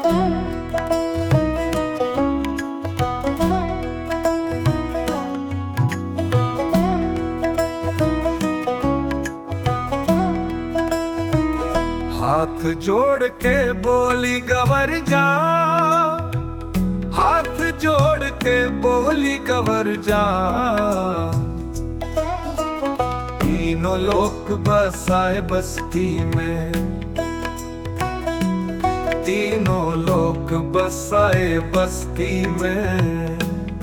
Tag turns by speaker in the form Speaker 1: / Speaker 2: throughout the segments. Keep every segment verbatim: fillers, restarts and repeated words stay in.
Speaker 1: हाथ जोड़ के बोली गवर जा, हाथ जोड़ के बोली गवर जा। तीनों लोक बसाए बस्ती में, तीनों लोक बसाए बस्ती में।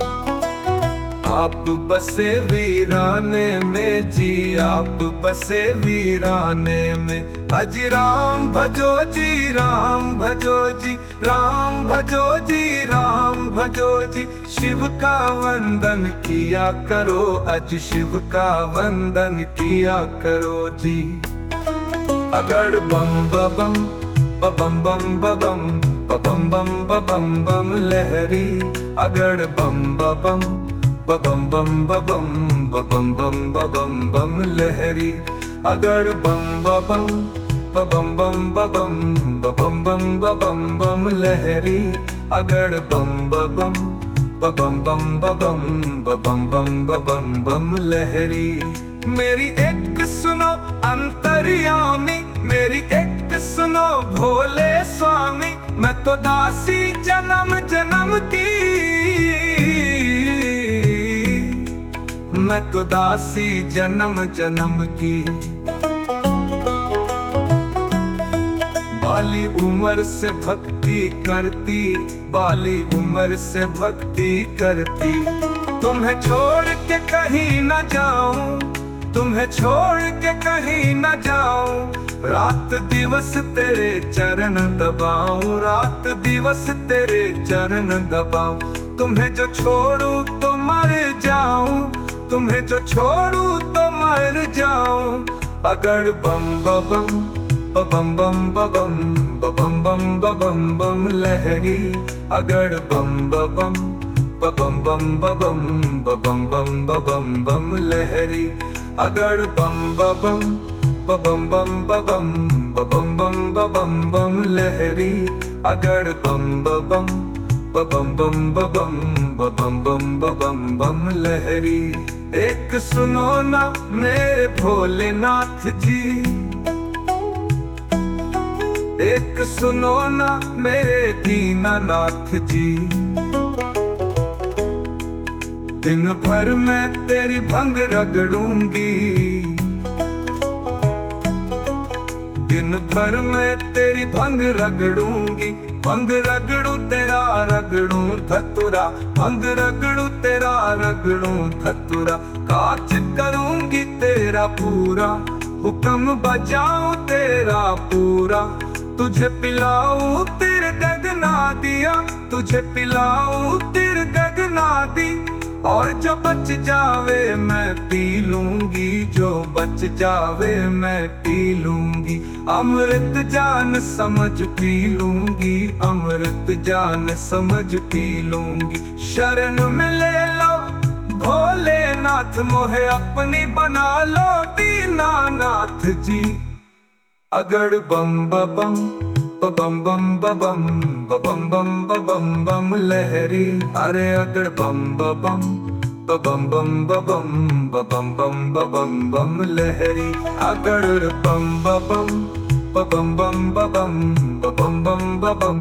Speaker 1: आप बसे वीराने में जी, आप बसे वीराने में। अजी राम भजो जी, राम भजो जी, राम भजो जी, राम भजो जी। शिव का वंदन किया करो, अज शिव का वंदन किया करो जी। अगड़ बम बम बम बम बम बम बम बम बम लहरी। अगड़ बम बम बम बम बम बम बम बम बम लहरी। अगड़ बम बम बम बम बम बम बम बम बम लहरी। अगड़ बम बम बम बम बम बम बम बम बम लहरी। मेरी एक सुनो अंतर्यामी, मेरी एक सुनो भोले स्वामी। मैं तो दासी जन्म जन्म की, मैं तो दासी जन्म जन्म की। बाली उम्र से भक्ति करती, बाली उम्र से भक्ति करती। तुम्हें छोड़ के कहीं न जाऊं, तुम्हें छोड़ के कहीं न जाऊं। रात दिवस तेरे चरण दबाऊं, रात दिवस तेरे चरण दबाऊं। तुम्हें जो छोड़ूं तो मर जाऊं, तुम्हें जो छोड़ूं तो मर जाऊं। अगड़ बम बम बम बम बम बम बम बम बम लहरी। अगड़ बम बम बम बम बम बम बम बम बम लहरी। अगड़ बम बम बम बम बम बम बम बम बम लहरी। अगड़ बम बम बम बम बम बम बम बम बम लहरी। एक सुनो ना मेरे भोलेनाथ जी, एक सुनो ना मेरे दीनानाथ जी। दिन भर मैं तेरी भंग रगड़ूंगी, दिन भर मैं तेरी भंग रगड़ूंगी। भंग रगड़ू तेरा रगड़ू धतुरा, भंग रगड़ू तेरा रगड़ू धतुरा। काज करूंगी तेरा पूरा, हुक्म बजाऊं तेरा पूरा। तुझे पिलाऊं तिर गगना दिया, तुझे पिलाऊं तिर गगना दी। और जो बच जावे मैं पी लूंगी, जो बच जावे मैं पी लूंगी। अमृत जान समझ पी लूंगी, अमृत जान समझ पी लूंगी। शरण में ले लो भोलेनाथ, मोहे अपनी बना लो दीनानाथ जी। अगड़ बम बम बम बम बम बम बम बम बम लहरी। अरे अगड़ बम बम बम बम बम बम बम बम बम लहरी। अगड़ बम बम बम बम बम बम बम बम